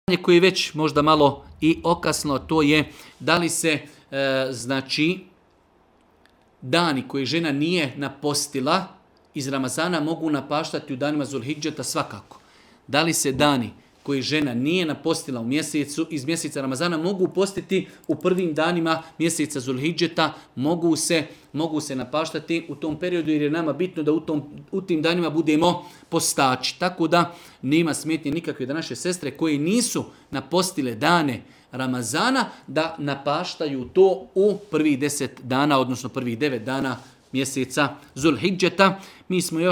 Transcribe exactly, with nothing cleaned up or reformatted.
koji je već možda malo i okasno, to je da li se e, znači dani koji žena nije napostila iz Ramazana mogu napaštati u danima Zulhidžeta svakako. Da li se dani koji žena nije napostila u mjesecu, iz mjeseca Ramazana mogu postiti u prvim danima mjeseca Zulhidžeta, mogu se, mogu se napaštati u tom periodu jer je nama bitno da u, tom, u tim danima budemo postači. Tako da nema smetnje nikakve da naše sestre koje nisu napostile dane Ramazana da napaštaju to u prvih deset dana, odnosno prvih devet dana mjeseca Zulhidžeta. Mi smo još